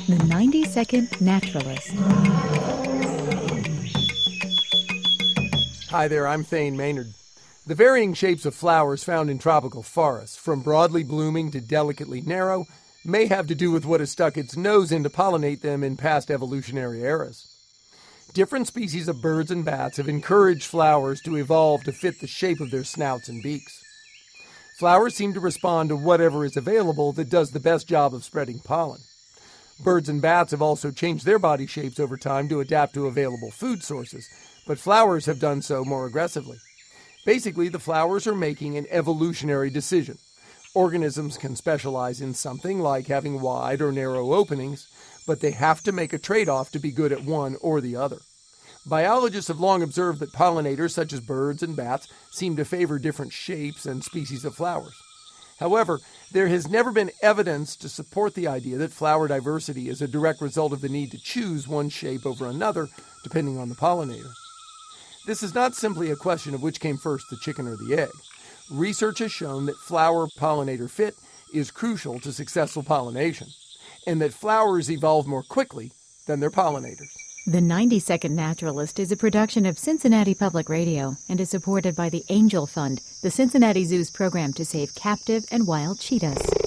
The 90-Second Naturalist. Hi there, I'm Thane Maynard. The varying shapes of flowers found in tropical forests, from broadly blooming to delicately narrow, may have to do with what has stuck its nose in to pollinate them in past evolutionary eras. Different species of birds and bats have encouraged flowers to evolve to fit the shape of their snouts and beaks. Flowers seem to respond to whatever is available that does the best job of spreading pollen. Birds and bats have also changed their body shapes over time to adapt to available food sources, but flowers have done so more aggressively. Basically, the flowers are making an evolutionary decision. Organisms can specialize in something like having wide or narrow openings, but they have to make a trade-off to be good at one or the other. Biologists have long observed that pollinators such as birds and bats seem to favor different shapes and species of flowers. However, there has never been evidence to support the idea that flower diversity is a direct result of the need to choose one shape over another, depending on the pollinator. This is not simply a question of which came first, the chicken or the egg. Research has shown that flower-pollinator fit is crucial to successful pollination, and that flowers evolve more quickly than their pollinators. The 90-Second Naturalist is a production of Cincinnati Public Radio and is supported by the Angel Fund, the Cincinnati Zoo's program to save captive and wild cheetahs.